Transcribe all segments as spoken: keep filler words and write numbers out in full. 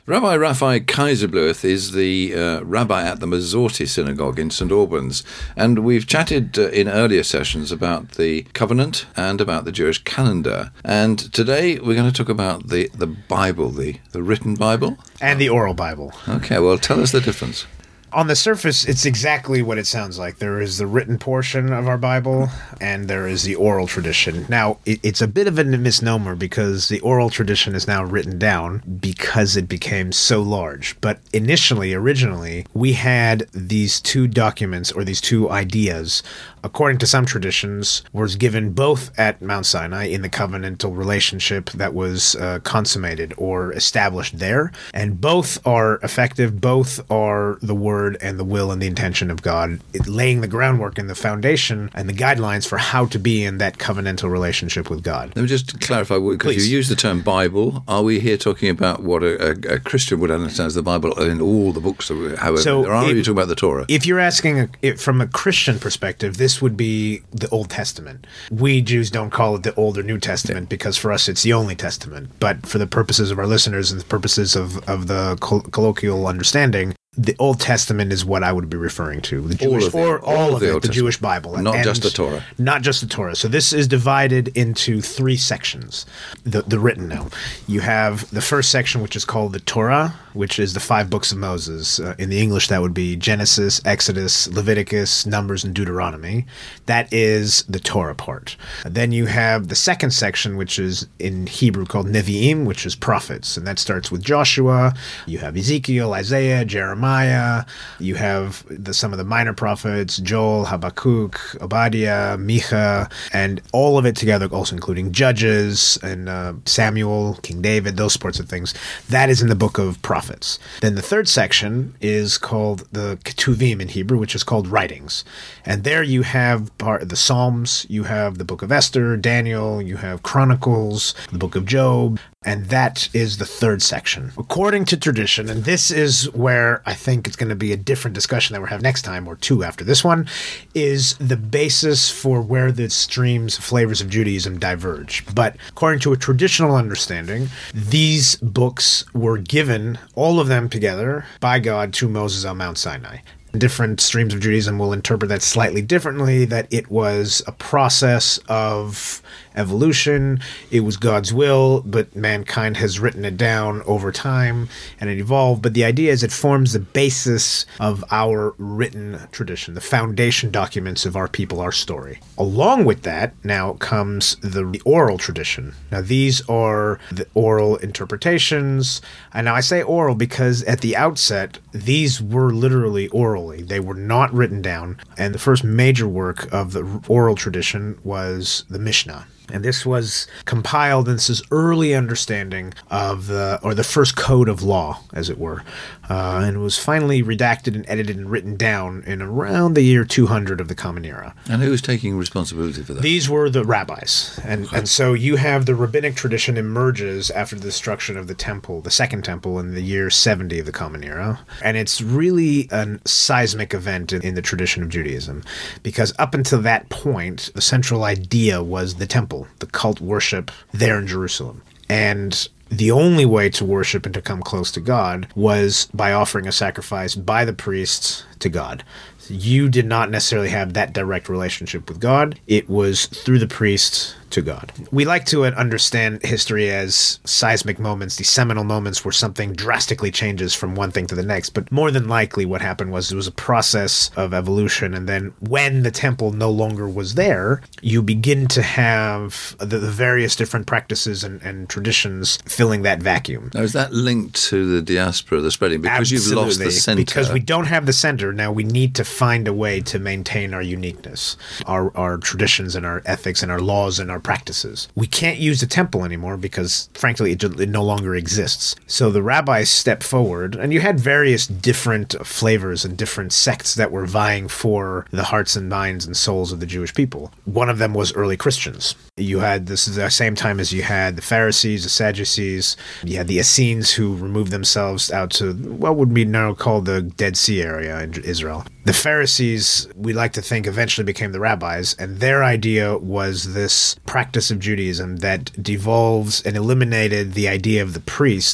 Rabbi Raphael Kaiserblueth is the uh, rabbi at the Masorti Synagogue in Saint Albans, and we've chatted uh, in earlier sessions about the covenant and about the Jewish calendar. And today we're going to talk about the, the Bible, the, the written Bible. And the oral Bible. Okay, well, tell us the difference. On the surface, it's exactly what it sounds like. There is the written portion of our Bible, and there is the oral tradition. Now, it, it's a bit of a misnomer because the oral tradition is now written down because it became so large. But initially, originally, we had these two documents or these two ideas, according to some traditions, was given both at Mount Sinai in the covenantal relationship that was uh, consummated or established there. And both are effective, both are the word and the will and the intention of God, it, laying the groundwork and the foundation and the guidelines for how to be in that covenantal relationship with God. Let me just clarify, because you use the term Bible. Are we here talking about what a, a, a Christian would understand as the Bible in all the books, however so there are, or are you talking about the Torah? If you're asking a, it, from a Christian perspective, this would be the Old Testament. We Jews don't call it the Old or New Testament because for us it's the only Testament. But for the purposes of our listeners and the purposes of, of the coll- colloquial understanding, the Old Testament is what I would be referring to. The Jewish, all of the, or all, all of, of it, the Jewish Bible. Not and just the Torah. Not just the Torah. So this is divided into three sections, the, the written now. You have the first section, which is called the Torah, which is the five books of Moses. Uh, in the English, that would be Genesis, Exodus, Leviticus, Numbers, and Deuteronomy. That is the Torah part. Then you have the second section, which is in Hebrew called Nevi'im, which is prophets. And that starts with Joshua. You have Ezekiel, Isaiah, Jeremiah. Jeremiah, you have the, some of the minor prophets, Joel, Habakkuk, Obadiah, Micha, and all of it together, also including Judges and uh, Samuel, King David, those sorts of things. That is in the book of prophets. Then the third section is called the Ketuvim in Hebrew, which is called writings. And there you have part of the Psalms, you have the book of Esther, Daniel, you have Chronicles, the book of Job, and that is the third section. According to tradition, and this is where I think it's going to be a different discussion that we're having next time, or two after this one, is the basis for where the streams, flavors of Judaism diverge. But according to a traditional understanding, these books were given, all of them together, by God to Moses on Mount Sinai. Different streams of Judaism will interpret that slightly differently, that it was a process of evolution, it was God's will, but mankind has written it down over time and it evolved. But the idea is it forms the basis of our written tradition, the foundation documents of our people, our story. Along with that now comes the oral tradition. Now these are the oral interpretations, and now I say oral because at the outset these were literally orally. They were not written down, and the first major work of the oral tradition was the Mishnah. And this was compiled, and this is early understanding of the, or the first code of law, as it were. Uh, and it was finally redacted and edited and written down in around the year two hundred of the Common Era. And who was taking responsibility for that? These were the rabbis. And and so you have the rabbinic tradition emerges after the destruction of the temple, the second temple, in the year seventy of the Common Era. And it's really a seismic event in, in the tradition of Judaism. Because up until that point, the central idea was the temple, the cult worship there in Jerusalem. And the only way to worship and to come close to God was by offering a sacrifice by the priests to God. You did not necessarily have that direct relationship with God. It was through the priests to God. We like to understand history as seismic moments, these seminal moments where something drastically changes from one thing to the next. But more than likely what happened was it was a process of evolution. And then when the temple no longer was there, you begin to have the, the various different practices and, and traditions filling that vacuum. Now, is that linked to the diaspora, the spreading? Because Absolutely. You've lost the center. Because we don't have the center, now we need to find a way to maintain our uniqueness, our, our traditions and our ethics and our laws and our practices. We can't use the temple anymore because, frankly, it, it no longer exists. So the rabbis stepped forward, and you had various different flavors and different sects that were vying for the hearts and minds and souls of the Jewish people. One of them was early Christians. You had, this is the same time as you had the Pharisees, the Sadducees, you had the Essenes who removed themselves out to what would be now called the Dead Sea area in Israel. The Pharisees, we like to think, eventually became the rabbis, and their idea was this practice of Judaism that devolves and eliminated the idea of the priest,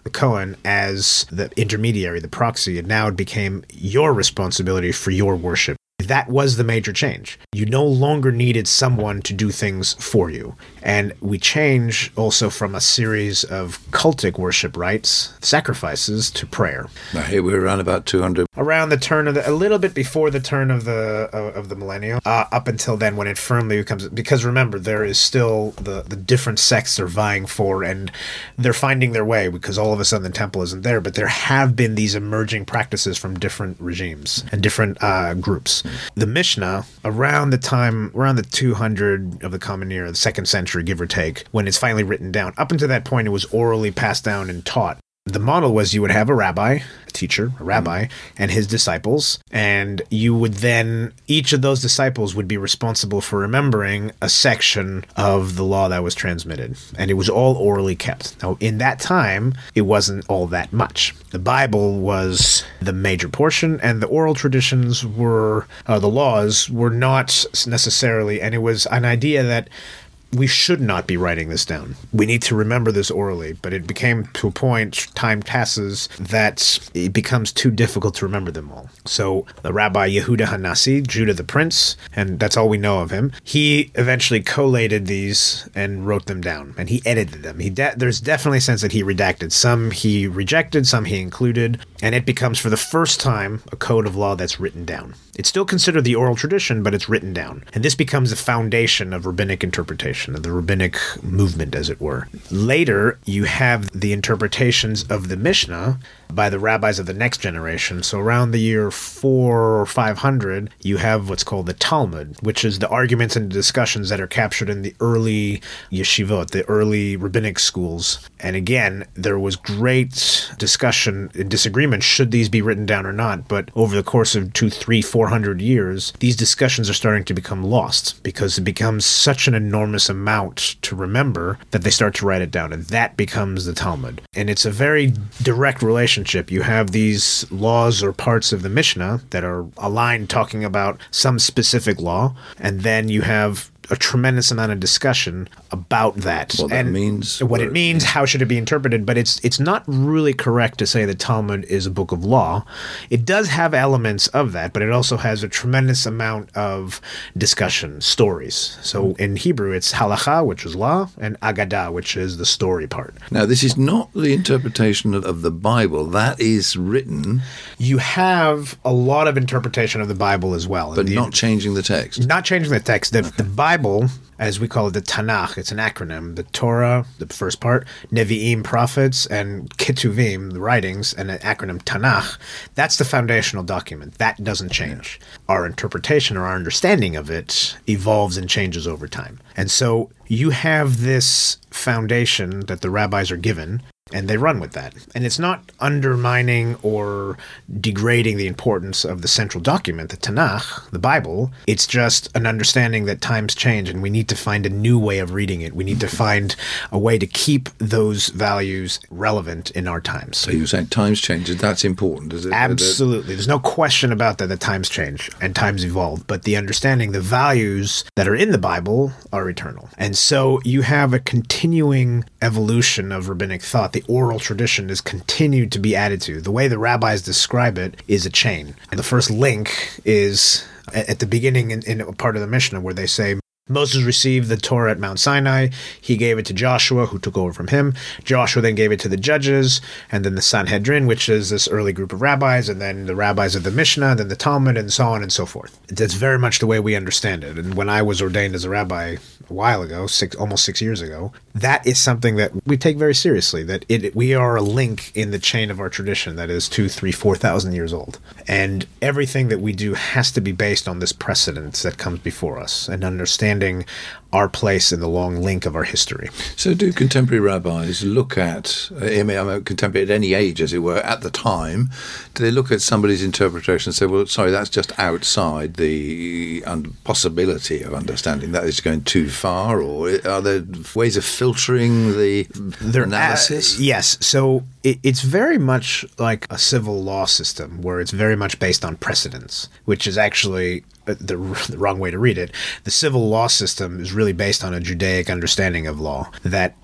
the Kohen as the intermediary, the proxy, and now it became your responsibility for your worship. That was the major change. You no longer needed someone to do things for you. And we change also from a series of cultic worship rites, sacrifices, to prayer. Now here we're around about two hundred. Around the turn of the, a little bit before the turn of the uh, of the millennium, uh, up until then when it firmly becomes, because remember, there is still the, the different sects are vying for, and they're finding their way, because all of a sudden the temple isn't there, but there have been these emerging practices from different regimes and different uh, groups. The Mishnah, around the time, around the two hundred of the Common Era, the second century, give or take, when it's finally written down. Up until that point, it was orally passed down and taught. The model was you would have a rabbi, a teacher, a rabbi, and his disciples, and you would then, each of those disciples would be responsible for remembering a section of the law that was transmitted, and it was all orally kept. Now, in that time, it wasn't all that much. The Bible was the major portion, and the oral traditions were, uh, the laws were not necessarily, and it was an idea that we should not be writing this down. We need to remember this orally, but it became to a point, time passes, that it becomes too difficult to remember them all. So the Rabbi Yehuda Hanasi, Judah the Prince, and that's all we know of him, he eventually collated these and wrote them down, and he edited them. He de- There's definitely a sense that he redacted. Some he rejected, some he included, and it becomes for the first time a code of law that's written down. It's still considered the oral tradition, but it's written down. And this becomes the foundation of rabbinic interpretation, of the rabbinic movement, as it were. Later, you have the interpretations of the Mishnah by the rabbis of the next generation. So around the year four or five hundred, you have what's called the Talmud, which is the arguments and discussions that are captured in the early yeshivot, the early rabbinic schools. And again, there was great discussion and disagreement, should these be written down or not? But over the course of two, three, four hundred years, these discussions are starting to become lost because it becomes such an enormous amount to remember that they start to write it down, and that becomes the Talmud. And it's a very direct relationship. You have these laws or parts of the Mishnah that are aligned talking about some specific law, and then you have a tremendous amount of discussion about that. What that and means. What it means, yeah. how should it be interpreted, but it's it's not really correct to say the Talmud is a book of law. It does have elements of that, but it also has a tremendous amount of discussion, stories. So in Hebrew, it's halacha, which is law, and agadah, which is the story part. Now, this is not the interpretation of, of the Bible. That is written. You have a lot of interpretation of the Bible as well. But the, not changing the text. Not changing the text. The, okay. the Bible, as we call it, the Tanakh, it's an acronym. The Torah, the first part, Nevi'im, prophets, and Ketuvim, the writings, and an acronym Tanakh, that's the foundational document. That doesn't change. Yeah. Our interpretation or our understanding of it evolves and changes over time. And so you have this foundation that the rabbis are given, and they run with that. And it's not undermining or degrading the importance of the central document, the Tanakh, the Bible. It's just an understanding that times change and we need to find a new way of reading it. We need to find a way to keep those values relevant in our times. So you're saying times change, that's important, is it? Absolutely. There's no question about that, that times change and times evolve. But the understanding, the values that are in the Bible are eternal. And so you have a continuing evolution of rabbinic thought. The oral tradition is continued to be added to. The way the rabbis describe it is a chain. And the first link is at the beginning in, in a part of the Mishnah where they say, Moses received the Torah at Mount Sinai. He gave it to Joshua, who took over from him. Joshua then gave it to the judges, and then the Sanhedrin, which is this early group of rabbis, and then the rabbis of the Mishnah, then the Talmud, and so on and so forth. That's very much the way we understand it. And when I was ordained as a rabbi a while ago, six, almost six years ago, that is something that we take very seriously, that it, we are a link in the chain of our tradition that is two, three, four thousand years old. And everything that we do has to be based on this precedent that comes before us and understanding our place in the long link of our history. So do contemporary rabbis look at, I mean, I'm contemporary at any age, as it were, at the time, do they look at somebody's interpretation and say, well, sorry, that's just outside the un- possibility of understanding, that is going too far, or are there ways of filtering the there, analysis? Uh, yes, so it, it's very much like a civil law system, where it's very much based on precedents, which is actually The, the wrong way to read it. The civil law system is really based on a Judaic understanding of law, that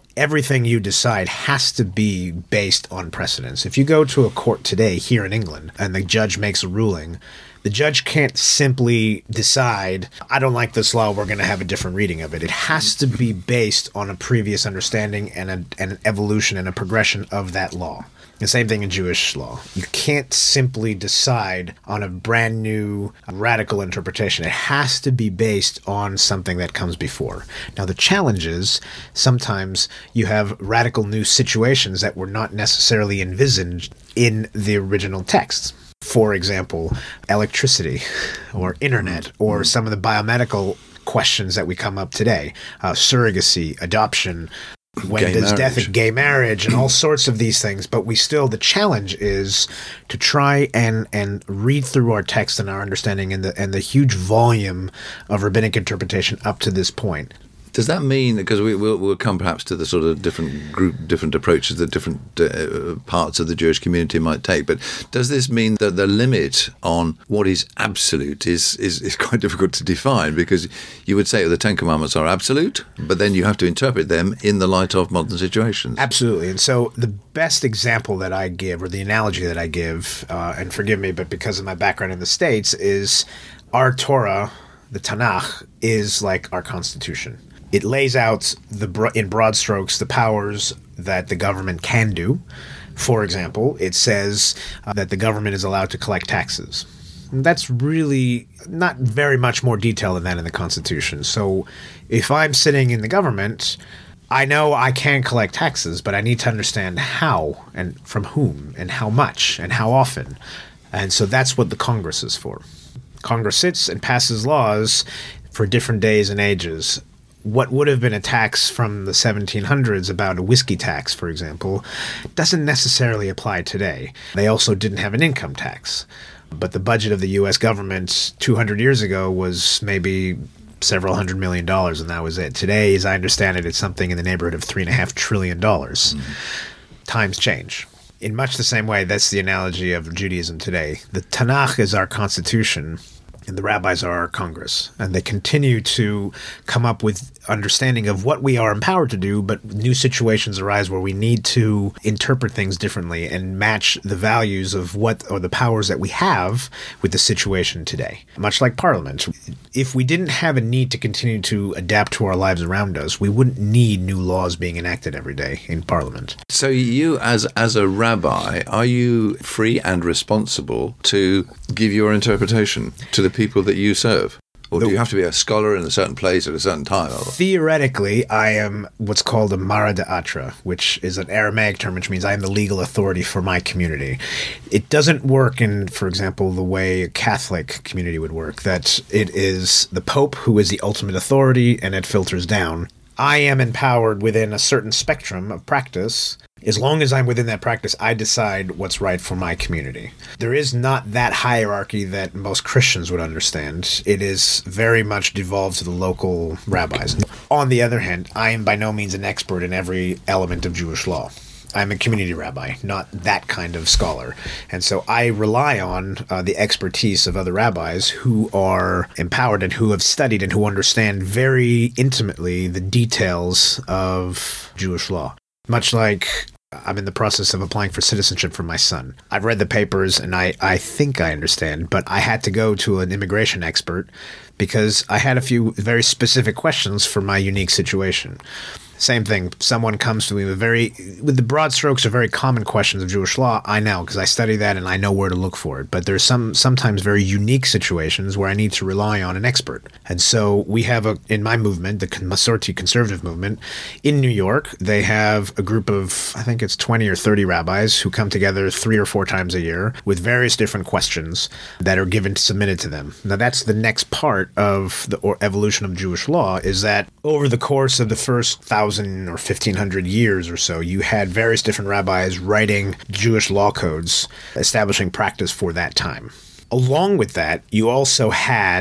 everything you decide has to be based on precedents. If you go to a court today here in England and the judge makes a ruling, the judge can't simply decide, I don't like this law, we're going to have a different reading of it. It has to be based on a previous understanding and, a, and an evolution and a progression of that law. The same thing in Jewish law. You can't simply decide on a brand new radical interpretation. It has to be based on something that comes before. Now, the challenge is sometimes you have radical new situations that were not necessarily envisaged in the original text. For example, electricity or internet or some of the biomedical questions that we come up today, uh, surrogacy, adoption, when gay there's marriage. death, gay marriage, and all sorts of these things. But we still, the challenge is to try and and read through our text and our understanding and the and the huge volume of rabbinic interpretation up to this point. Does that mean, because we, we'll, we'll come perhaps to the sort of different group, different approaches that different uh, parts of the Jewish community might take, but does this mean that the limit on what is absolute is, is, is quite difficult to define? Because you would say the Ten Commandments are absolute, but then you have to interpret them in the light of modern situations. Absolutely. And so the best example that I give, or the analogy that I give, uh, and forgive me, but because of my background in the States, is our Torah, the Tanakh, is like our Constitution. It lays out the in broad strokes the powers that the government can do. For example, it says uh, that the government is allowed to collect taxes. And that's really not very much more detail than that in the Constitution. So if I'm sitting in the government, I know I can collect taxes, but I need to understand how and from whom and how much and how often. And so that's what the Congress is for. Congress sits and passes laws for different days and ages. What would have been a tax from the seventeen hundreds about a whiskey tax, for example, doesn't necessarily apply today. They also didn't have an income tax. But the budget of the U S government two hundred years ago was maybe several hundred million dollars, and that was it. Today, as I understand it, it's something in the neighborhood of three and a half trillion dollars. Mm-hmm. Times change. In much the same way, that's the analogy of Judaism today. The Tanakh is our constitution, and the rabbis are our Congress. And they continue to come up with understanding of what we are empowered to do, but new situations arise where we need to interpret things differently and match the values of what or the powers that we have with the situation today. Much like Parliament. If we didn't have a need to continue to adapt to our lives around us, we wouldn't need new laws being enacted every day in Parliament. So you, as as a rabbi, are you free and responsible to give your interpretation to the people that you serve? Or do you have to be a scholar in a certain place at a certain time? Theoretically, I am what's called a Mara D'Atra, which is an Aramaic term, which means I am the legal authority for my community. It doesn't work in, for example, the way a Catholic community would work, that it is the Pope who is the ultimate authority and it filters down. I am empowered within a certain spectrum of practice. As long as I'm within that practice, I decide what's right for my community. There is not that hierarchy that most Christians would understand. It is very much devolved to the local rabbis. On the other hand, I am by no means an expert in every element of Jewish law. I'm a community rabbi, not that kind of scholar. And so I rely on uh, the expertise of other rabbis who are empowered and who have studied and who understand very intimately the details of Jewish law. Much like I'm in the process of applying for citizenship for my son. I've read the papers and I, I think I understand, but I had to go to an immigration expert because I had a few very specific questions for my unique situation. Same thing. Someone comes to me with very, with the broad strokes of very common questions of Jewish law. I know because I study that and I know where to look for it. But there's some sometimes very unique situations where I need to rely on an expert. And so we have a in my movement, the Masorti conservative movement, in New York, they have a group of I think it's twenty or thirty rabbis who come together three or four times a year with various different questions that are given submitted to them. Now that's the next part of the or evolution of Jewish law is that over the course of the first thousand or fifteen hundred years or so, you had various different rabbis writing Jewish law codes, establishing practice for that time. Along with that, you also had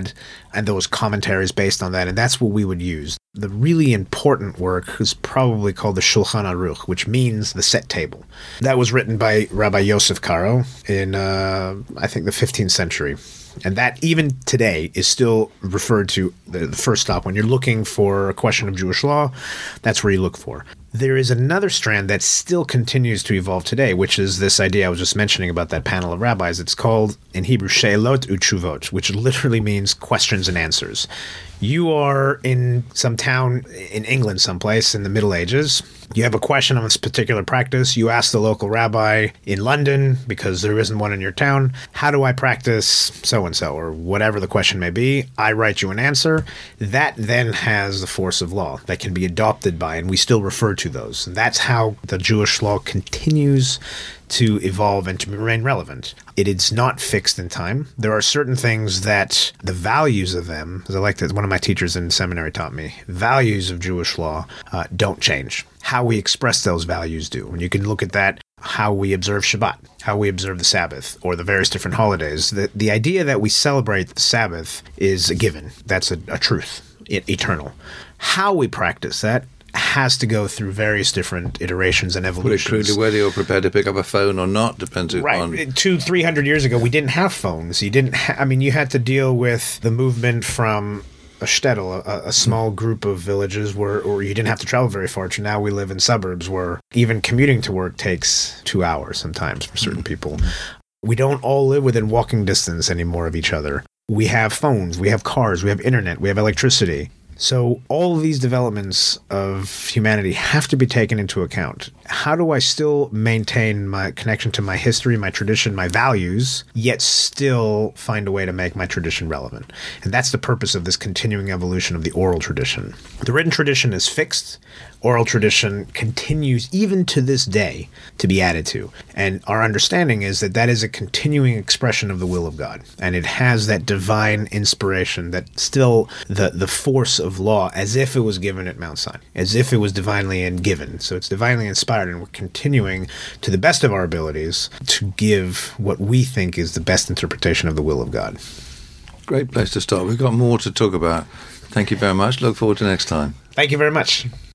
and those commentaries based on that, and that's what we would use. The really important work is probably called the Shulchan Aruch, which means the set table. That was written by Rabbi Yosef Karo in, uh, I think, the fifteenth century. And that, even today, is still referred to the, the first stop. When you're looking for a question of Jewish law, that's where you look for. There is another strand that still continues to evolve today, which is this idea I was just mentioning about that panel of rabbis. It's called, in Hebrew, She'elot Utshuvot, which literally means questions and answers. You are in some town in England someplace in the Middle Ages. You have a question on this particular practice. You ask the local rabbi in London, because there isn't one in your town, how do I practice so-and-so, or whatever the question may be. I write you an answer. That then has the force of law that can be adopted by, and we still refer to those. And that's how the Jewish law continues to evolve and to remain relevant. It is not fixed in time. There are certain things that the values of them, as I like that one of my teachers in seminary taught me, values of Jewish law uh, don't change. How we express those values do. And you can look at that, how we observe Shabbat, how we observe the Sabbath, or the various different holidays. The, the idea that we celebrate the Sabbath is a given. That's a, a truth, it, eternal. How we practice that has to go through various different iterations and evolutions. Put it crudely, whether you're prepared to pick up a phone or not depends right. on... Right. Two, three hundred years ago, we didn't have phones. You didn't. Ha- I mean, you had to deal with the movement from a shtetl, a, a small group of villages where, or you didn't have to travel very far. To now we live in suburbs where even commuting to work takes two hours sometimes for certain people. We don't all live within walking distance anymore of each other. We have phones, we have cars, we have internet, we have electricity. So all of these developments of humanity have to be taken into account. How do I still maintain my connection to my history, my tradition, my values, yet still find a way to make my tradition relevant? And that's the purpose of this continuing evolution of the oral tradition. The written tradition is fixed. Oral tradition continues even to this day to be added to. And our understanding is that that is a continuing expression of the will of God. And it has that divine inspiration, that still the, the force of law, as if it was given at Mount Sinai, as if it was divinely and given. So it's divinely inspired, and we're continuing to the best of our abilities to give what we think is the best interpretation of the will of God. Great place to start. We've got more to talk about. Thank you very much. Look forward to next time. Thank you very much.